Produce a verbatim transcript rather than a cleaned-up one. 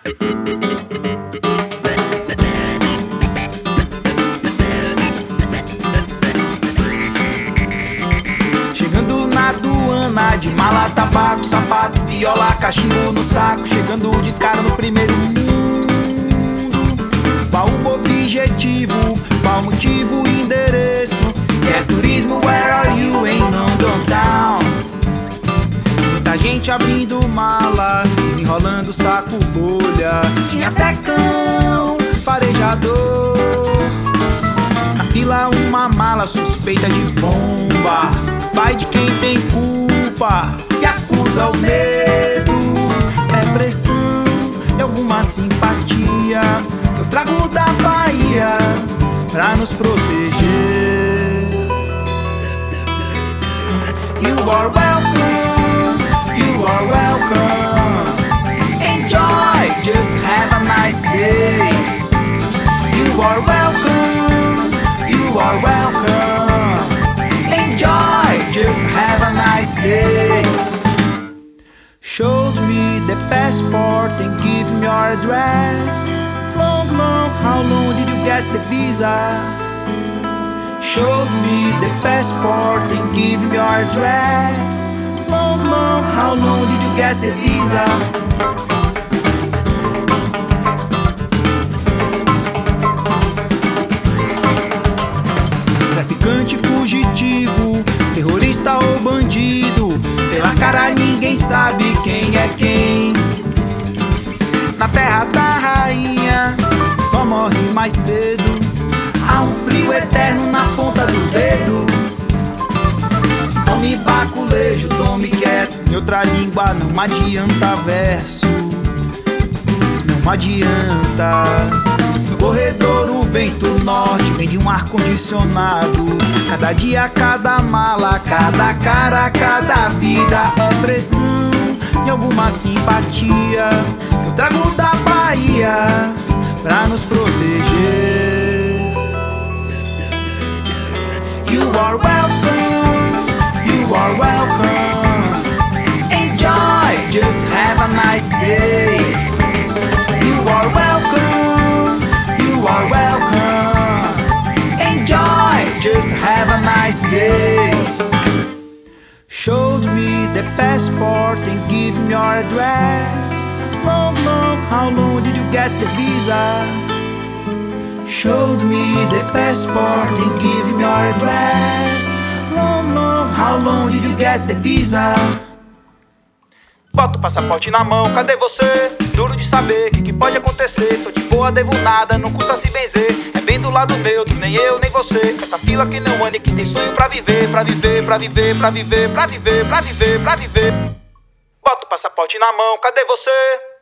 Chegando na aduana, de mala, tabaco, sapato, viola, cachimbo no saco. Chegando de cara no primeiro mundo. Qual o objetivo, qual motivo, endereço? Se é turismo, where are you? Ain't no downtown. Muita gente abrindo mala, desenrolando saco, bolha. Tinha até cão, farejador. Na fila uma mala suspeita de bomba. Pai de quem tem culpa e acusa o medo. É pressão e alguma simpatia que eu trago da Bahia pra nos proteger. You are welcome, you are welcome. Enjoy, just have a nice day. You are welcome, you are welcome. Enjoy, just have a nice day. Showed me the passport and give me your address. Long, long, how long did you get the visa? Showed me the passport and give me your address. Long, long, how long did you get the visa? Traficante fugitivo, terrorista ou bandido, pela cara ninguém sabe quem é quem. Na terra da rainha, só morre mais cedo. Há um frio eterno na ponta do dedo. Não me baculejo, tome quieto. Em outra língua não adianta verso. Não adianta. No corredor o vento norte vem de um ar-condicionado. Cada dia, cada mala, cada cara, cada vida é pressão e alguma simpatia que eu trago da Bahia pra nos proteger. You are welcome, you are welcome. Enjoy, just have a nice day. You are welcome, you are welcome. Enjoy, just have a nice day. Showed me the passport and give me your address. Long, long, how long did you get the visa? Showed me the passport and give me your address. Long, long, how long did you get the visa? Bota o passaporte na mão, cadê você? Duro de saber que que pode acontecer. Tô de boa, devo nada, não custa se benzer. É bem do lado neutro, nem eu, nem você. Essa fila que não anda e que tem sonho pra viver. Pra viver, pra viver, pra viver, pra viver, pra viver, pra viver. Bota o passaporte na mão, cadê você?